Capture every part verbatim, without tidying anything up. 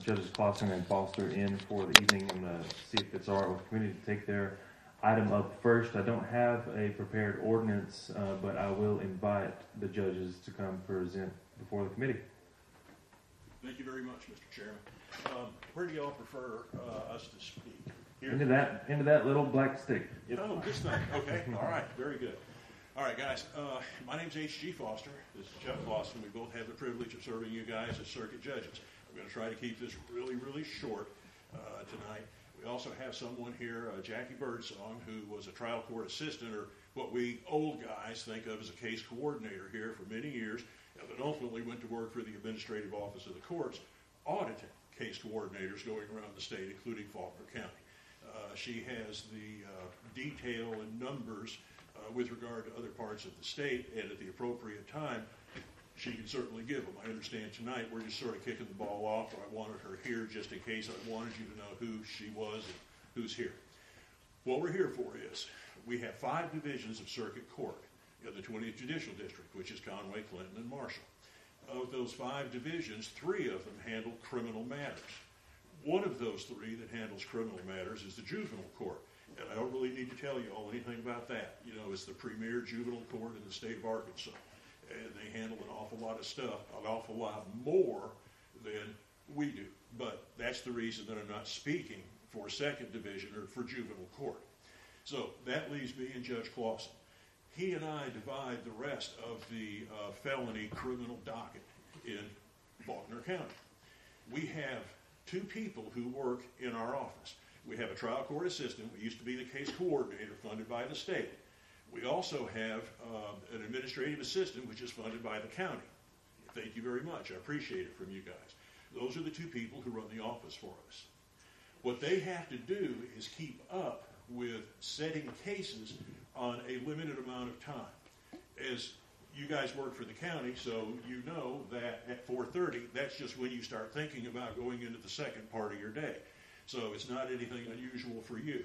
Judges Clausen and Foster in for the evening. I'm going to see if it's all right with the committee to take their item up first. I don't have a prepared ordinance, uh, but I will invite the judges to come present before the committee. Thank you very much, Mister Chairman. Um, where do y'all prefer uh, us to speak? Here? Into that, into that little black stick. Yep. Oh, this thing. Okay. All right. Very good. All right, guys. Uh, my name's H G Foster. This is Jeff Clausen. We both have the privilege of serving you guys as circuit judges. I'm going to try to keep this really, really short uh, tonight. We also have someone here, uh, Jackie Birdsong, who was a trial court assistant, or what we old guys think of as a case coordinator here for many years, and then ultimately went to work for the Administrative Office of the Courts, auditing case coordinators going around the state, including Faulkner County. Uh, she has the uh, detail and numbers uh, with regard to other parts of the state, and at the appropriate time, she can certainly give them. I understand tonight we're just sort of kicking the ball off, or I wanted her here just in case I wanted you to know who she was and who's here. What we're here for is we have five divisions of circuit court in the twentieth Judicial District, which is Conway, Clinton, and Marshall. Of those five divisions, three of them handle criminal matters. One of those three that handles criminal matters is the juvenile court. And I don't really need to tell you all anything about that. You know, it's the premier juvenile court in the state of Arkansas. And they handle an awful lot of stuff, an awful lot more than we do. But that's the reason that I'm not speaking for second division or for juvenile court. So that leaves me and Judge Clausen. He and I divide the rest of the uh, felony criminal docket in Faulkner County. We have two people who work in our office. We have a trial court assistant, who used to be the case coordinator funded by the state. We also have uh, an administrative assistant, which is funded by the county. Thank you very much. I appreciate it from you guys. Those are the two people who run the office for us. What they have to do is keep up with setting cases on a limited amount of time. As you guys work for the county, so you know that at four thirty, that's just when you start thinking about going into the second part of your day. So it's not anything unusual for you.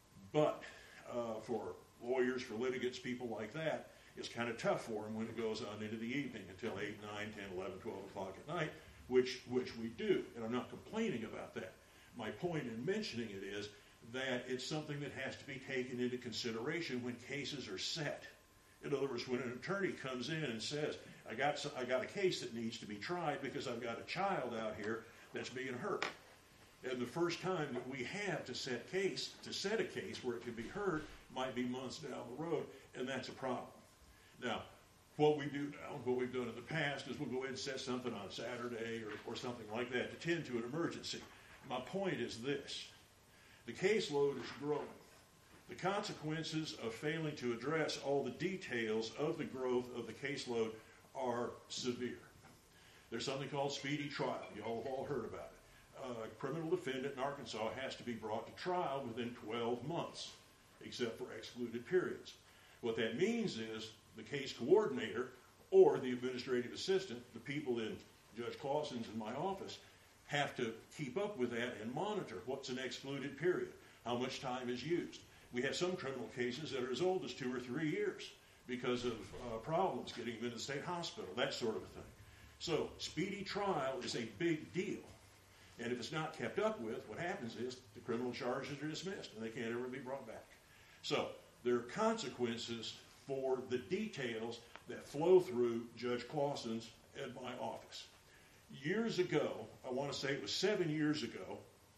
But uh, for lawyers, for litigants, people like that, it's kind of tough for them when it goes on into the evening until eight, nine, ten, eleven, twelve o'clock at night, which, which we do. And I'm not complaining about that. My point in mentioning it is that it's something that has to be taken into consideration when cases are set. In other words, when an attorney comes in and says, I got, some, I got a case that needs to be tried because I've got a child out here that's being hurt. And the first time that we have to set case, to set a case where it can be heard might be months down the road, and that's a problem. Now, what we do now, what we've done in the past, is we'll go ahead and set something on Saturday or, or something like that to tend to an emergency. My point is this. The caseload is growing. The consequences of failing to address all the details of the growth of the caseload are severe. There's something called speedy trial. You all have all heard about it. Uh, a criminal defendant in Arkansas has to be brought to trial within twelve months, except for excluded periods. What that means is the case coordinator or the administrative assistant, the people in Judge Clausen's in my office, have to keep up with that and monitor what's an excluded period, how much time is used. We have some criminal cases that are as old as two or three years because of uh, problems getting them into the state hospital, that sort of a thing. So speedy trial is a big deal. And if it's not kept up with, what happens is the criminal charges are dismissed and they can't ever be brought back. So there are consequences for the details that flow through Judge Clausen's and my office. Years ago, I want to say it was seven years ago,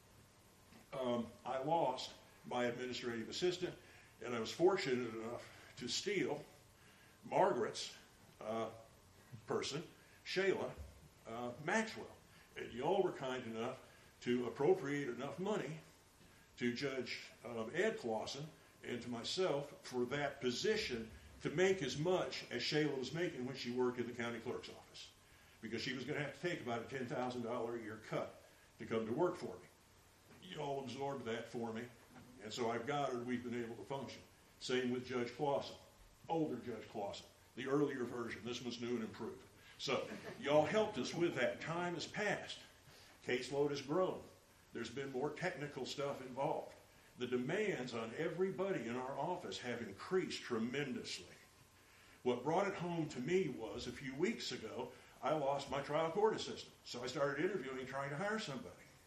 um, I lost my administrative assistant, and I was fortunate enough to steal Margaret's uh, person, Shayla uh, Maxwell. And you all were kind enough to appropriate enough money to Judge um, Ed Clausen and to myself for that position to make as much as Shayla was making when she worked in the county clerk's office, because she was going to have to take about a ten thousand dollars a year cut to come to work for me. You all absorbed that for me, and so I've got her, and we've been able to function. Same with Judge Clausen, older Judge Clausen, the earlier version. This one's new and improved. So y'all helped us with that. Time has passed. Caseload has grown. There's been more technical stuff involved. The demands on everybody in our office have increased tremendously. What brought it home to me was a few weeks ago, I lost my trial court assistant. So I started interviewing, trying to hire somebody.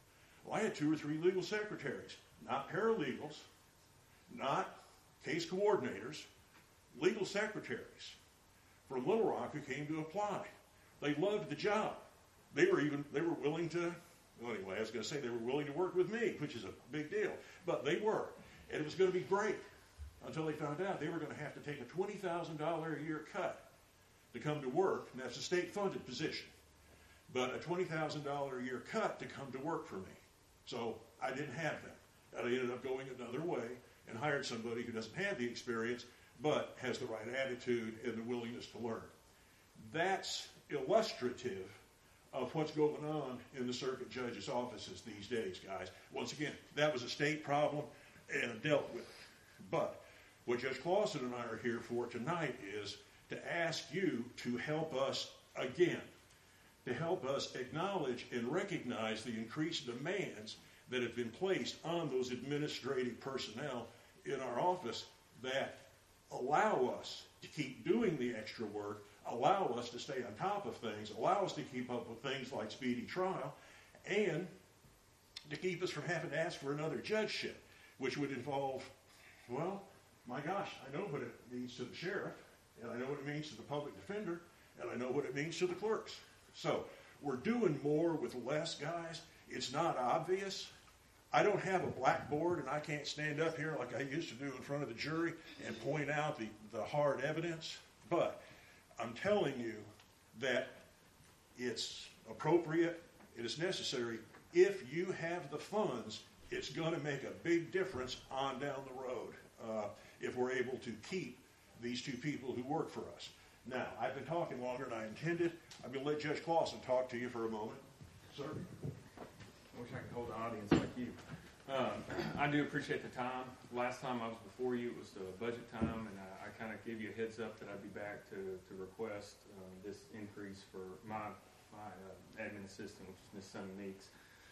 Well, I had two or three legal secretaries, not paralegals, not case coordinators, legal secretaries from Little Rock who came to apply. They loved the job. They were even, they were willing to, well, anyway, I was going to say they were willing to work with me, which is a big deal. But they were. And it was going to be great until they found out they were going to have to take a twenty thousand dollars a year cut to come to work, and that's a state-funded position. But a twenty thousand dollars a year cut to come to work for me. So I didn't have that. And I ended up going another way and hired somebody who doesn't have the experience, but has the right attitude and the willingness to learn. That's illustrative of what's going on in the circuit judge's offices these days, guys. Once again, that was a state problem, and I dealt with it. But what Judge Clausen and I are here for tonight is to ask you to help us again, to help us acknowledge and recognize the increased demands that have been placed on those administrative personnel in our office that allow us to keep doing the extra work, allow us to stay on top of things, allow us to keep up with things like speedy trial, and to keep us from having to ask for another judgeship, which would involve, well, my gosh, I know what it means to the sheriff, and I know what it means to the public defender, and I know what it means to the clerks. So we're doing more with less, guys. It's not obvious. I don't have a blackboard, and I can't stand up here like I used to do in front of the jury and point out the, the hard evidence. But I'm telling you that it's appropriate, it is necessary. If you have the funds, it's going to make a big difference on down the road uh, if we're able to keep these two people who work for us. Now, I've been talking longer than I intended. I'm going to let Judge Clausen talk to you for a moment. Sir? I wish I could hold an audience like you. Um, I do appreciate the time. Last time I was before you, it was the budget time, and I, I kind of gave you a heads up that I'd be back to, to request uh, this increase for my my uh, admin assistant, which is Miz Sunny Meeks.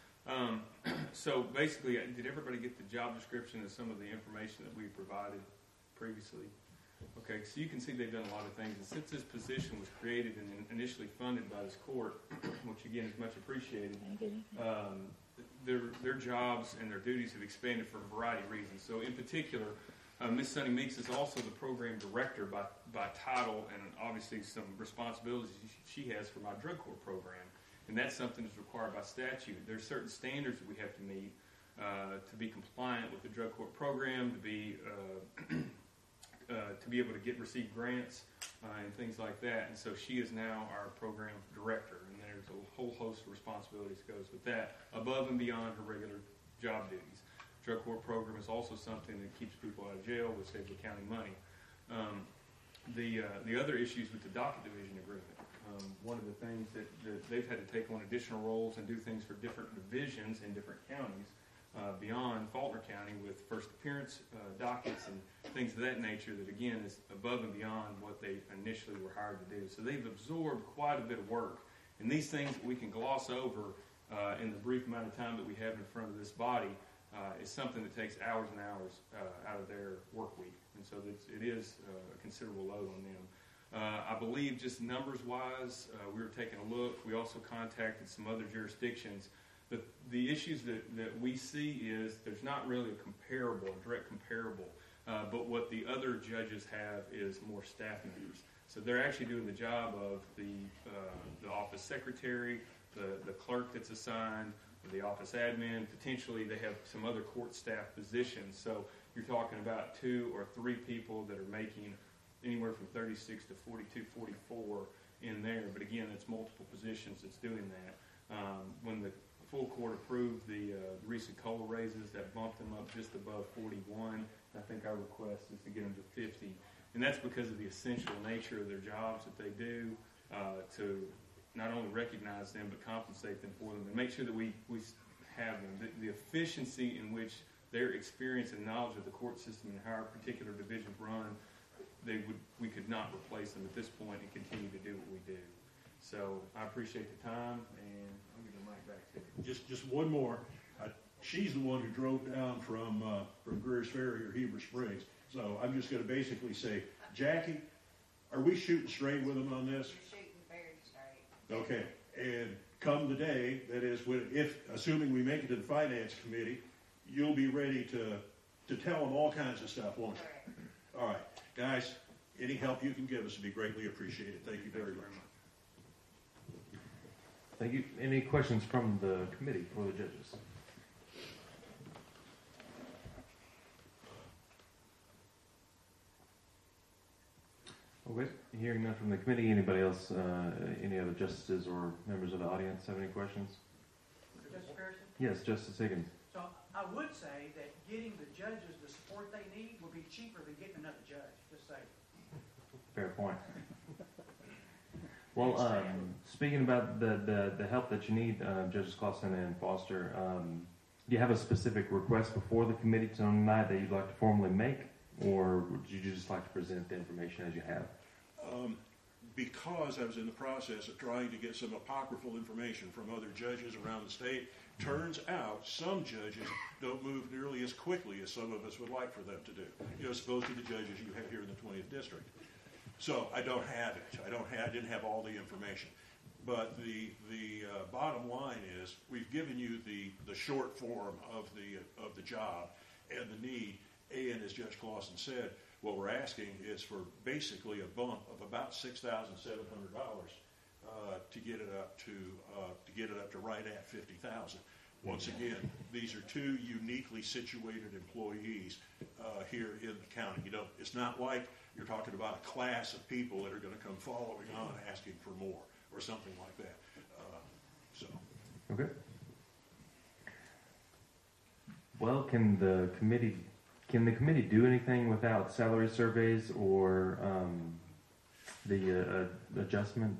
Um, so basically, did everybody get the job description and some of the information that we provided previously? Okay, so you can see they've done a lot of things. And since this position was created and initially funded by this court, which again is much appreciated, um, their their jobs and their duties have expanded for a variety of reasons. So in particular, uh, Miz Sunny Meeks is also the program director by, by title and obviously some responsibilities she has for my drug court program. And that's something that's required by statute. There's certain standards that we have to meet uh, to be compliant with the drug court program, to be uh, Uh, to be able to get receive grants uh, and things like that. And so she is now our program director, and there's a whole host of responsibilities that goes with that, above and beyond her regular job duties. Drug court program is also something that keeps people out of jail, which saves the county money. Um, the uh, the other issues with the docket division agreement. Um, one of the things that, that they've had to take on additional roles and do things for different divisions in different counties. Uh, beyond Faulkner County with first appearance uh, dockets and things of that nature that, again, is above and beyond what they initially were hired to do. So they've absorbed quite a bit of work. And these things that we can gloss over uh, in the brief amount of time that we have in front of this body uh, is something that takes hours and hours uh, out of their work week. And so it's, it is uh, a considerable load on them. Uh, I believe just numbers-wise, uh, we were taking a look. We also contacted some other jurisdictions. The, the issues that, that we see is there's not really a comparable, a direct comparable, uh, but what the other judges have is more staff members. So they're actually doing the job of the uh, the office secretary, the, the clerk that's assigned, the office admin. Potentially they have some other court staff positions. So you're talking about two or three people that are making anywhere from thirty-six to forty-two, forty-four in there. But again, it's multiple positions that's doing that. Um, when the full court approved the uh, recent COLA raises that bumped them up just above forty-one. I think our request is to get them to fifty. And that's because of the essential nature of their jobs that they do uh, to not only recognize them but compensate them for them and make sure that we, we have them. The, the efficiency in which their experience and knowledge of the court system and how our particular divisions run, they would we could not replace them at this point and continue to do what we do. So I appreciate the time, and I'll give the mic back to you. Just just one more. Uh, she's the one who drove down from uh, from Greer's Ferry or Heber Springs. So I'm just going to basically say, Jackie, are we shooting straight with them on this? You're shooting very straight. Okay. And come the day, that is, when, if, assuming we make it to the finance committee, you'll be ready to, to tell them all kinds of stuff, won't you? All right, guys, any help you can give us would be greatly appreciated. Thank you very much. Thank you. Any questions from the committee for the judges? Okay, hearing none from the committee, anybody else, uh, any other justices or members of the audience have any questions? Justice Pearson? Yes, Justice Higgins. So I would say that getting the judges the support they need would be cheaper than getting another judge, just say. Fair point. Well, um, speaking about the, the, the help that you need, uh, Judges Clausen and Foster, um, do you have a specific request before the committee tonight that you'd like to formally make, or would you just like to present the information as you have? Um, because I was in the process of trying to get some apocryphal information from other judges around the state, turns out some judges don't move nearly as quickly as some of us would like for them to do, you know, as opposed to the judges you have here in the twentieth district. So I don't have it. I don't have, I didn't have all the information. But the the uh, bottom line is we've given you the, the short form of the of the job and the need. And as Judge Clausen said, what we're asking is for basically a bump of about six thousand seven hundred dollars uh, to get it up to uh, to get it up to right at fifty thousand. Once again, these are two uniquely situated employees uh, here in the county. You know, it's not like you're talking about a class of people that are going to come following on asking for more or something like that. Uh, so, Okay. Well, can the committee can the committee do anything without salary surveys or um, the uh, uh, adjustment?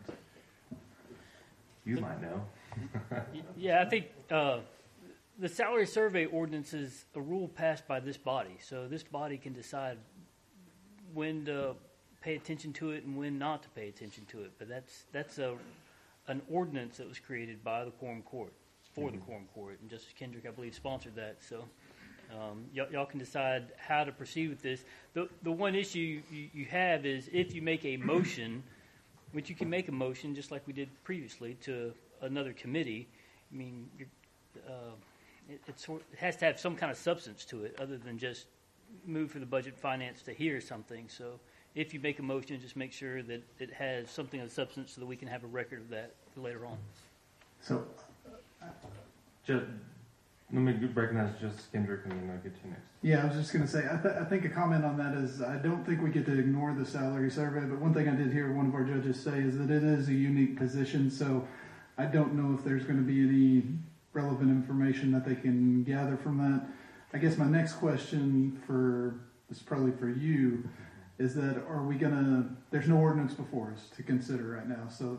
You might know. Yeah, I think uh, the salary survey ordinance is a rule passed by this body, so this body can decide when to pay attention to it and when not to pay attention to it. But that's that's a an ordinance that was created by the Quorum Court for mm-hmm. the Quorum Court, and Justice Kendrick, I believe, sponsored that. So um, y- y'all can decide how to proceed with this. The the one issue you, you have is if you make a motion, which you can make a motion just like we did previously to another committee. I mean, you're, uh, it, it's, it has to have some kind of substance to it other than just move for the budget finance to hear something. So if you make a motion, just make sure that it has something of substance so that we can have a record of that later on. So, just, let me recognize Justice Kendrick and then I'll get to you next. Yeah, I was just going to say, I, th- I think a comment on that is I don't think we get to ignore the salary survey, but one thing I did hear one of our judges say is that it is a unique position, so I don't know if there's going to be any relevant information that they can gather from that. I guess my next question for is probably for you is that are we going to, there's no ordinance before us to consider right now, so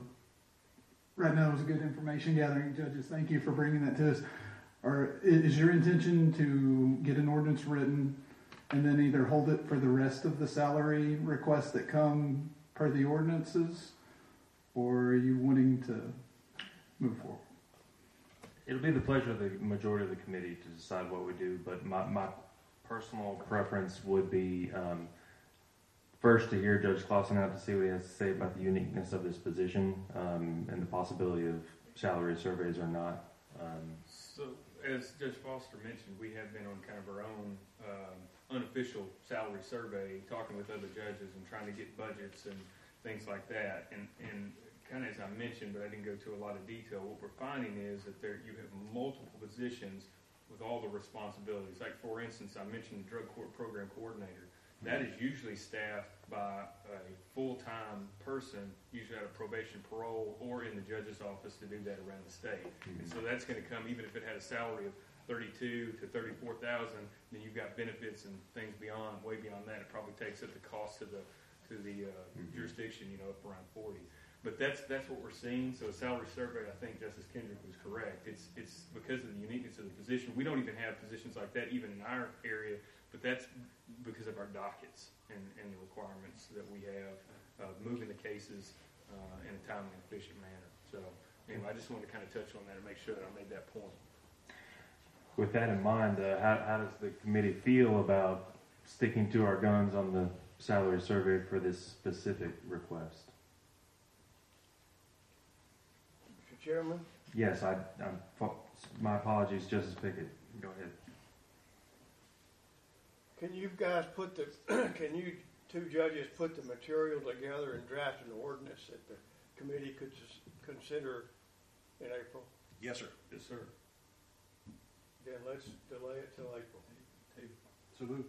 right now is a good information gathering. Judges, thank you for bringing that to us. Or is your intention to get an ordinance written and then either hold it for the rest of the salary requests that come per the ordinances, or are you wanting to move forward? It'll be the pleasure of the majority of the committee to decide what we do, but my, my personal preference would be um, first to hear Judge Clausen out to see what he has to say about the uniqueness of this position um, and the possibility of salary surveys or not. Um, So, as Judge Foster mentioned, we have been on kind of our own um, unofficial salary survey, talking with other judges and trying to get budgets and things like that. And, and kind of as I mentioned, but I didn't go to a lot of detail, what we're finding is that there you have multiple positions with all the responsibilities. Like, for instance, I mentioned the drug court program coordinator. That is usually staffed by a full-time person, usually out of probation, parole, or in the judge's office to do that around the state. Mm-hmm. And so that's going to come, even if it had a salary of thirty-two to thirty-four thousand, then you've got benefits and things beyond, way beyond that. It probably takes up the cost to the to the uh, mm-hmm. jurisdiction, you know, up around forty. But that's that's what we're seeing. So a salary survey, I think Justice Kendrick was correct. It's it's because of the uniqueness of the position. We don't even have positions like that even in our area, but that's because of our dockets and, and the requirements that we have of uh, moving the cases uh, in a timely and efficient manner. So anyway, I just wanted to kind of touch on that and make sure that I made that point. With that in mind, uh, how, how does the committee feel about sticking to our guns on the salary survey for this specific request? Chairman, Yes, I, I'm, fo- my apologies, Justice Pickett. Go ahead. can you guys put the, can you two judges put the material together and draft an ordinance that the committee could s- consider in April? Yes, sir. Yes, sir. Then let's delay it till April. So moved.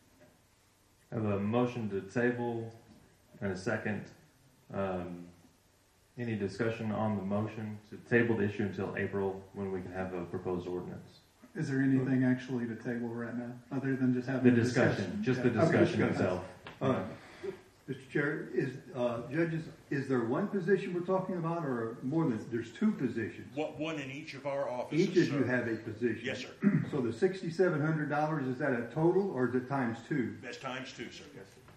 I have a motion to table and a second. Um, any discussion on the motion to table the issue until April when we can have a proposed ordinance? Is there anything actually to table right now, other than just having The a discussion, just the Yeah. discussion Okay. itself. Uh, Mister Chair, is, uh, judges, is there one position we're talking about, or more than, there's two positions? What, one in each of our offices, Each of you sir. have a position? Yes, sir. So the sixty-seven hundred dollars, is that a total, or is it times two? That's times two, sir. Yes, sir.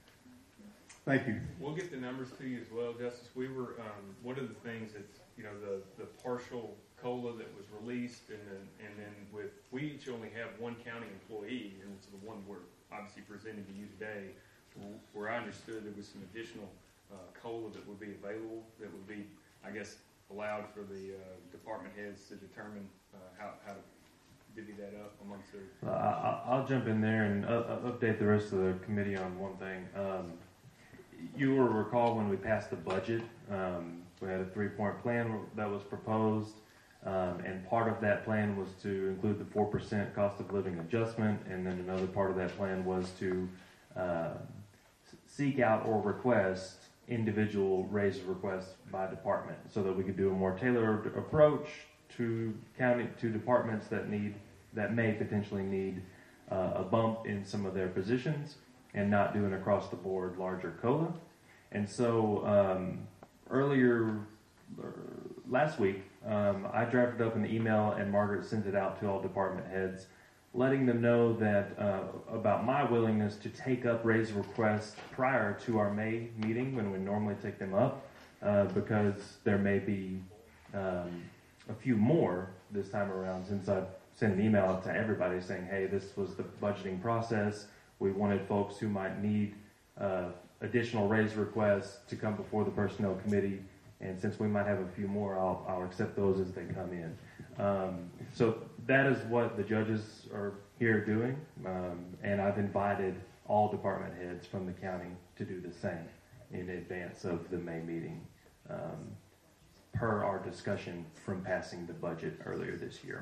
Thank you. We'll get the numbers to you as well, Justice. We were, um, one of the things that's, you know, the, the partial COLA that was released, and then, and then with, we each only have one county employee, and it's the one we're obviously presenting to you today, where I understood there was some additional, uh, COLA that would be available, that would be, I guess, allowed for the, uh, department heads to determine, uh, how, how to divvy that up amongst their. Uh, I, I'll jump in there and uh, uh, update the rest of the committee on one thing. Um, you will recall when we passed the budget, um, we had a three-point plan that was proposed, um, and part of that plan was to include the four percent cost of living adjustment, and then another part of that plan was to uh, seek out or request individual raise requests by department, so that we could do a more tailored approach to county to departments that need that may potentially need uh, a bump in some of their positions, and not do an across the board larger COLA. And so um, earlier uh, last week, um, I drafted up an email, and Margaret sent it out to all department heads, letting them know that uh, about my willingness to take up raise requests prior to our May meeting when we normally take them up, uh, because there may be um, a few more this time around, since I sent an email out to everybody saying, hey, this was the budgeting process. We wanted folks who might need uh, additional raise requests to come before the personnel committee, and since we might have a few more, I'll, I'll accept those as they come in. Um, so that is what the judges are here doing, um, and I've invited all department heads from the county to do the same in advance of the May meeting, um, per our discussion from passing the budget earlier this year.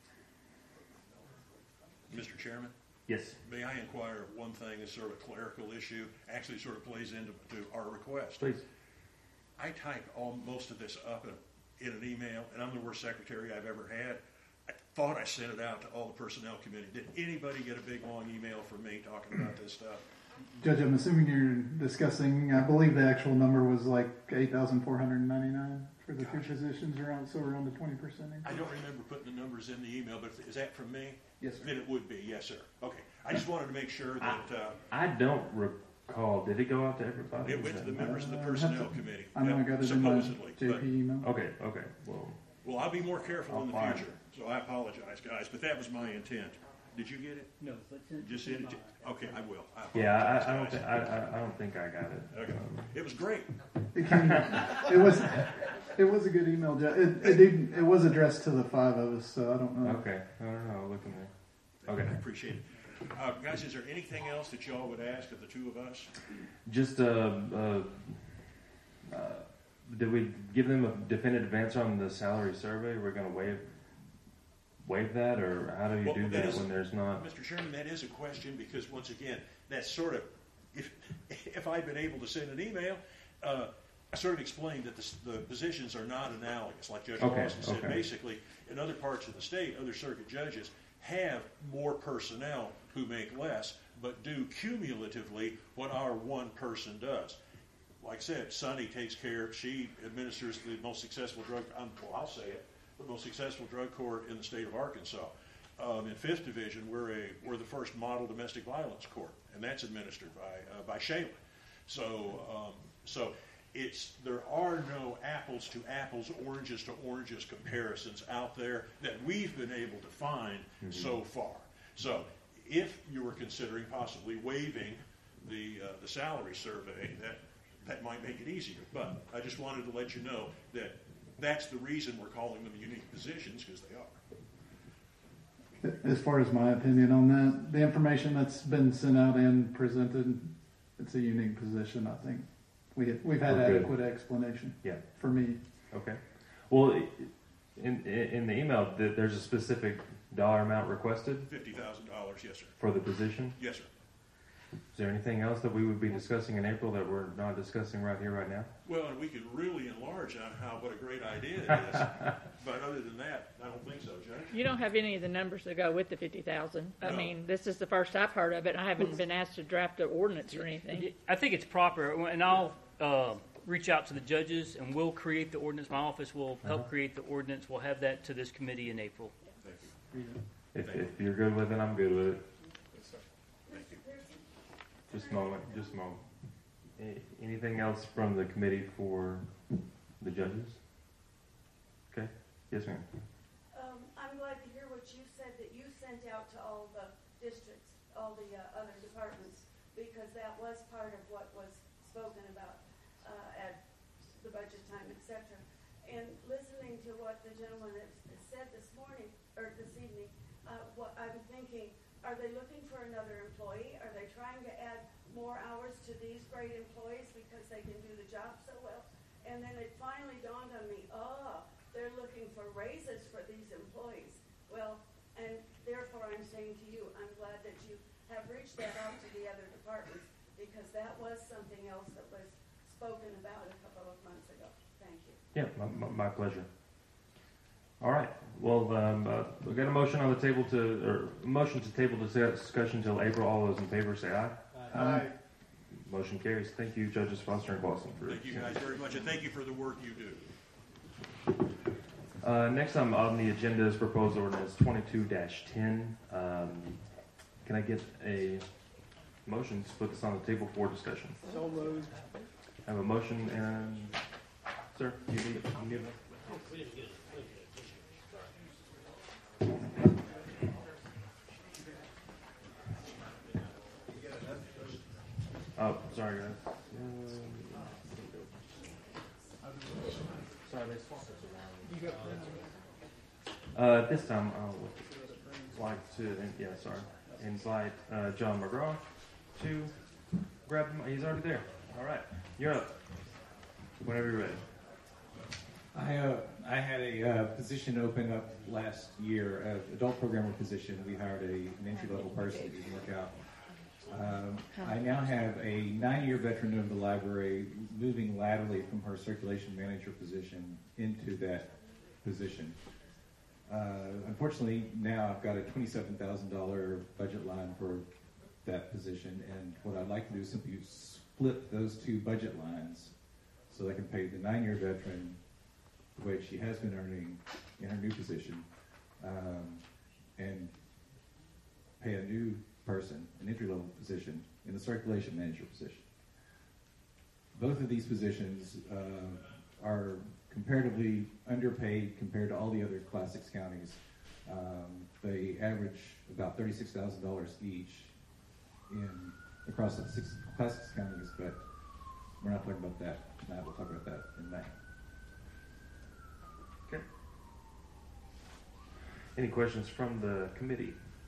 Mister Chairman, Yes. may I inquire of one thing that's sort of a clerical issue, actually sort of plays into to our request. Please. I type all, most of this up in, in an email, and I'm the worst secretary I've ever had. I thought I sent it out to all the personnel committee. Did anybody get a big, long email from me talking about this stuff? Judge, I'm assuming you're discussing, I believe the actual number was like eight thousand four hundred ninety-nine for the two positions, around, so around the twenty percent I increase. don't remember putting the numbers in the email, but is that from me? Yes, sir. Then it would be, yes, sir. Okay. I just wanted to make sure that uh, I don't recall. Did it go out to everybody? it went to the members of the Uh, personnel have to- committee. I know I Yep, got it in my supposedly. J But, P email. Okay, okay. Well, well, I'll be more careful in the I'll find future, so I apologize, guys, but that was my intent. Did you get it? No, but since Just it's send it to, not- okay, I will. I yeah, apologize, I, I don't guys. think I, I, I don't think I got it. Okay. Um, It was great. It came, it was, it was a good email, Judge. It, it did, it was addressed to the five of us, so I don't know. okay, I don't know. Look in there. Okay. I appreciate it. Uh, guys, is there anything else that y'all would ask of the two of us? Just uh, uh, uh, did we give them a definitive answer on the salary survey? We're going to waive waive that, or how do you Well, do that that is- when there's not? Mister Chairman, that is a question because, once again, that's sort of, if if I'd been able to send an email, uh, I sort of explained that the, the positions are not analogous. Like Judge Okay, Lawson said, okay. basically, in other parts of the state, other circuit judges have more personnel who make less, but do cumulatively what our one person does. Like I said, Sunny takes care, she administers the most successful drug, um, well, I'll say it, the most successful drug court in the state of Arkansas. Um, in Fifth Division, we're a we're the first model domestic violence court, and that's administered by uh, by Shayla. So um, so it's there are no apples to apples, oranges to oranges comparisons out there that we've been able to find Mm-hmm. so far. So if you were considering possibly waiving the uh, the salary survey, that that might make it easier. But I just wanted to let you know that That's the reason we're calling them unique positions, because they are. As far as my opinion on that, the information that's been sent out and presented, it's a unique position. I think we we've had We're good. adequate explanation. Yeah. For me, Okay. Well, i- in, in the email, th- there's a specific dollar amount requested Fifty thousand dollars, yes, sir. for the position. Yes, sir. Is there anything else that we would be discussing in April that we're not discussing right here, right now? Well, and we could really enlarge on how, what a great idea it is. But other than that, I don't think so, Judge. You don't have any of the numbers that go with the fifty thousand. I No. mean, this is the first I've heard of it. I haven't been asked to draft an ordinance or anything. I think it's proper, and I'll uh, reach out to the judges, and we'll create the ordinance. My office will help Uh-huh. create the ordinance. We'll have that to this committee in April. Thank you. If, if you're good with it, I'm good with it. Thank you. Just a moment, just a moment. A- Anything else from the committee for the judges? Okay, yes, ma'am. Um, I'm glad to hear what you said, that you sent out to all the districts, all the uh, other departments, because that was part of what was spoken about uh, at the budget time, et cetera. And listening to what the gentleman has has said this morning, or this evening, uh, what I'm thinking, are they looking for another employee? Are they trying to add more hours to these great employees because they can do the job so well? And then it finally dawned on me, oh, they're looking for raises for these employees. Well, and therefore I'm saying to you, I'm glad that you have reached that out to the other departments, because that was something else that was spoken about a couple of months ago. Thank you. Yeah, my, my, my pleasure. All right. Well, um, uh, we got a motion on the table to, or a motion to table this discussion until April. All those in favor say aye. Aye. Motion carries. Thank you, Judges Foster and Clausen. For Thank you guys very much, and thank you for the work you do. Uh, next on, on the agenda is proposed ordinance twenty-two ten. Um, can I get a motion to put this on the table for discussion? So moved. I have a motion and, sir, you need, you need it? Oh, sorry guys. Sorry, they swapped us around. Uh, this time I would like to, and, yeah, sorry, invite uh, John McGraw to grab him. He's already there. All right, you're up. Whenever you're ready. I uh, I had a uh, position open up last year, an adult programmer position. We hired a, an entry level person who didn't work out. Um, I now have a nine-year veteran of the library moving laterally from her circulation manager position into that position. Uh, unfortunately, now I've got a twenty-seven thousand dollars budget line for that position, and what I'd like to do is simply split those two budget lines so I can pay the nine-year veteran the wage she has been earning in her new position, um, and pay a new person, an entry-level position, in the circulation manager position. Both of these positions uh, are comparatively underpaid compared to all the other Class six counties. Um, they average about thirty-six thousand dollars each in across the six Class six counties, but we're not talking about that tonight. We'll talk about that in May. Okay. Any questions from the committee?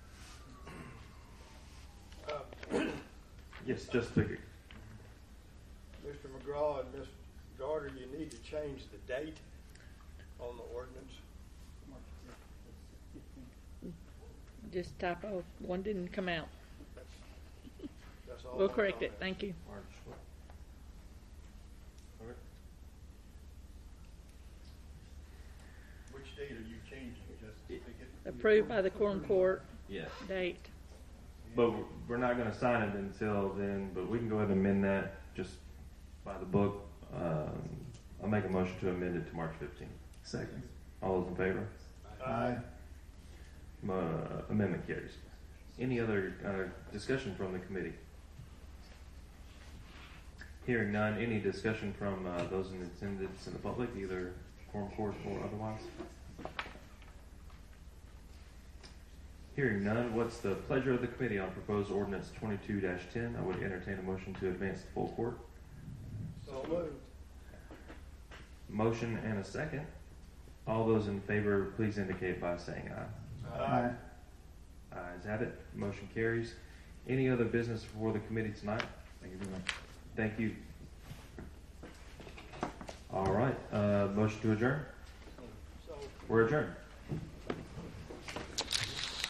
Uh, Yes, just to, Mister McGraw and Miz Garter, you need to change the date on the ordinance. Just typo. One didn't come out. That's, that's all. We'll my correct it. comment. Thank you. March. Okay. Which date are you changing? Just to get Approved by the quorum court. Yes. Date. But we're- we're not going to sign it until then, but we can go ahead and amend that just by the book. Um, I'll make a motion to amend it to March fifteenth. second. All those in favor? Aye. Uh, amendment carries. Any other uh, discussion from the committee? Hearing none, any discussion from uh, those in attendance in the public, either quorum court or otherwise? Hearing none, what's the pleasure of the committee on proposed ordinance twenty-two ten? I would entertain a motion to advance to full court. So moved. Motion and a second. All those in favor, please indicate by saying aye. Aye. Ayes have it. Motion carries. Any other business before the committee tonight? Thank you very much. Thank you. All right. Uh, motion to adjourn. So. We're adjourned.